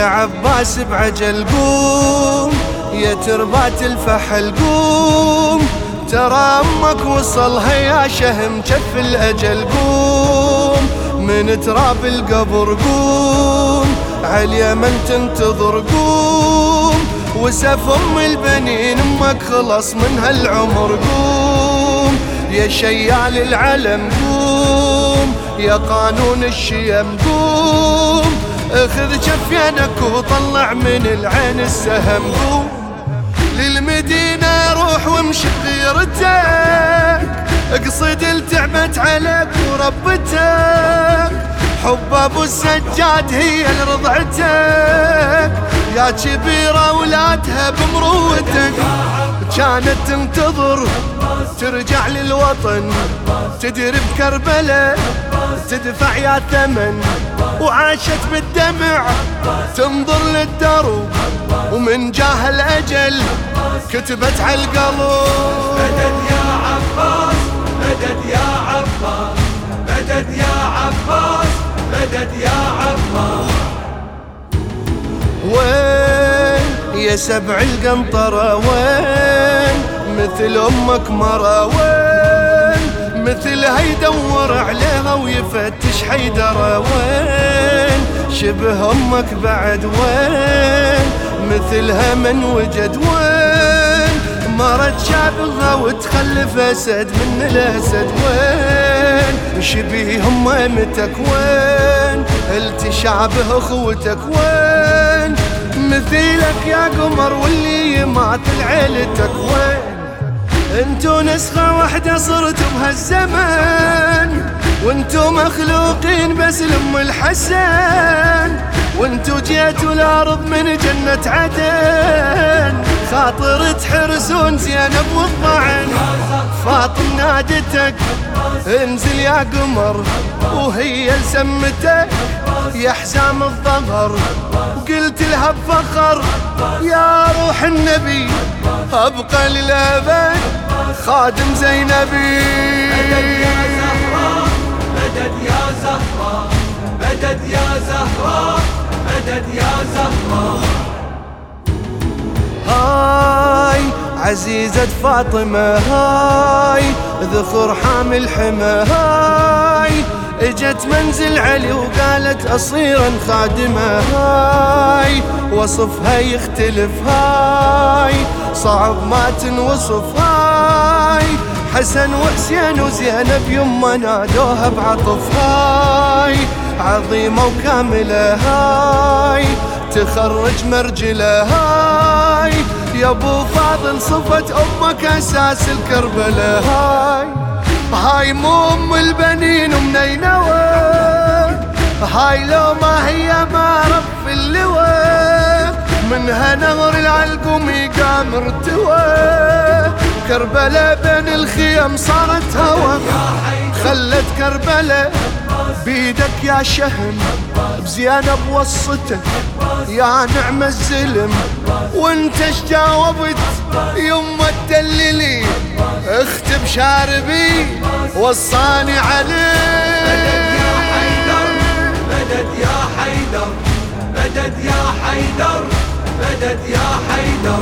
يا عباس بعجل قوم، يا تربات الفحل قوم، ترى امك وصلها يا شهم جف الاجل قوم، من تراب القبر قوم، عاليمن تنتظر قوم، وسف ام البنين امك خلص من هالعمر قوم، يا شيال العلم قوم، يا قانون الشيم قوم، اخذ جفينك وطلع من العين السهم قوم، للمدينة روح وامشي بغيرتك، اقصد التعبت عليك وربتك، حب ابو السجاد هي لرضعتك، يا كبيرة ولادها بمروتك، كانت تنتظر ترجع للوطن، تدري بكربلة تدفع يا ثمن، وعاشت بالدمع تنظر للدرب، ومن جاه الأجل كتبت على القلب مدد يا عباس، مدد يا عباس، مدد يا عباس، مدد يا عباس. وين يا سبع القنطرة وين، مثل أمك مرة وين، مثلها يدور عليها ويفتش حيدرة وين، شبه أمك بعد وين، مثلها من وجد وين، مرت شابها وتخلف أسد من الأسد وين، شبيه أمتك وين، التشابه أخوتك وين، مثيلك يا قمر واللي يماثل عيلتك وين، انتو نسخة واحدة صرتوا بهالزمن، وانتو مخلوقين بس لأم الحسن، وانتو جيتوا الأرض من جنة عدن، خاطر تحرسون زينب والطعن، فاطم نادتك انزل يا قمر، وهي لسمتك يا حزام الظهر، وقلت لها بفخر يا روح النبي ابقى للابد خادم زينبي. مدد يا زهراء، مدد يا زهراء، مدد يا زهراء، مدد يا زهراء. هاي عزيزة فاطمة هاي، ذخر حامل حمى هاي، اجت منزل علي وقالت اصيرا خادمة هاي، وصفها يختلف هاي، صعب ما تنوصف هاي، حسن وحسين وزينب يما نادوها بعطف هاي، عظيمة وكاملة هاي، تخرج مرجلة هاي، يا ابو فاضل صفت امك اساس الكربلة هاي، هاي مو ام البنين ومنينوى، هاي لو ما هي ما رب اللوى، منها نهر العلقم يقام ارتوى، كربلة بين الخيم صارت هوى، خلت كربلة بيدك يا شهم، بزينب وصتك يا نعم الزلم، وانت اجاوبت يما تدللي، اختب شاربي وصاني عليه. مدد يا حيدر، مدد يا حيدر، مدد يا حيدر، مدد يا حيدر.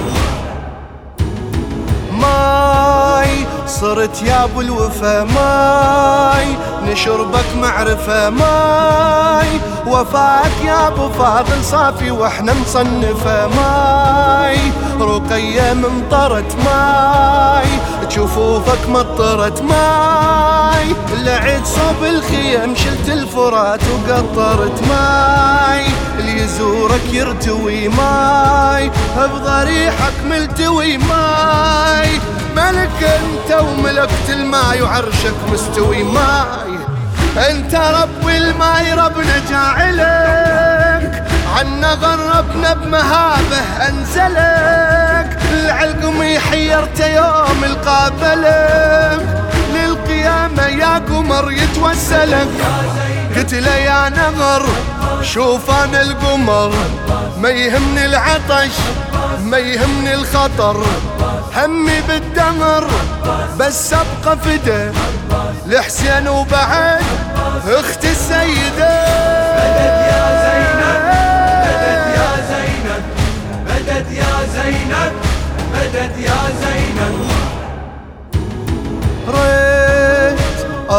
ماي صرت يا ابو الوفا ماي، نشربك معرفة ماي، وفاك يا ابو فاضل صافي واحنا مصنفة ماي، رقية ممطرت ماي، جفوفك مطرت ماي، لعيد صوب الخيم شلت الفرات وقطرت ماي، اللي يزورك يرتوي ماي، بضريحك ملتوي ماي، ملك انت وملكت الماي وعرشك مستوي ماي، انت رب الماي ربنا جاعلك، عنا غربنا بمهابه انزلك، العلقم حيرت يوم القابلك، للقيامة يا قمر يتوسلك، قلت له يا نغر شوف انا القمر، ما يهمني العطش ما يهمني الخطر، همي بالدمر بس ابقى فدا لحسين وبعد اختي السيدة. مدد يا زينب، مدد يا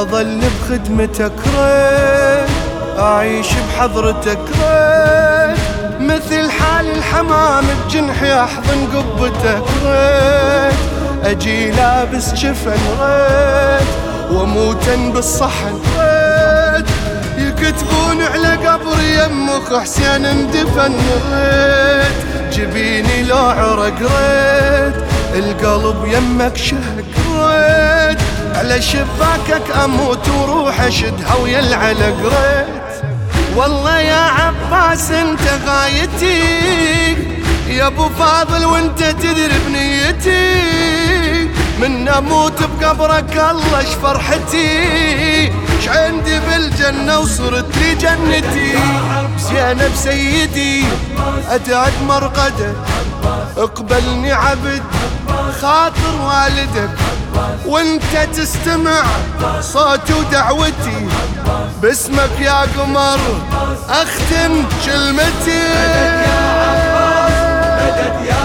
أظل بخدمتك ريت أعيش بحضرتك ريت مثل حال الحمام بجنحي أحضن قبتك ريت أجي لابس جفن ريت وموتا بالصحن ريت يكتبون على قبري يمك حسين اندفن ريت جبيني لو عرق ريت القلب يمك شهق ريت على شباكك أموت وروح أشدها ويا العلق ريت والله يا عباس انت غايتي يا ابو فاضل وانت تدري بنيتي من اموت بقبرك الله اش فرحتي اش عندي بالجنة وصرت لي جنتي زينب سيدي اتعد مرقدك اقبلني عبد خاطر والدك وانت تستمع صوتي ودعوتي باسمك يا قمر اختم كلمتي مدد يا عباس مدد يا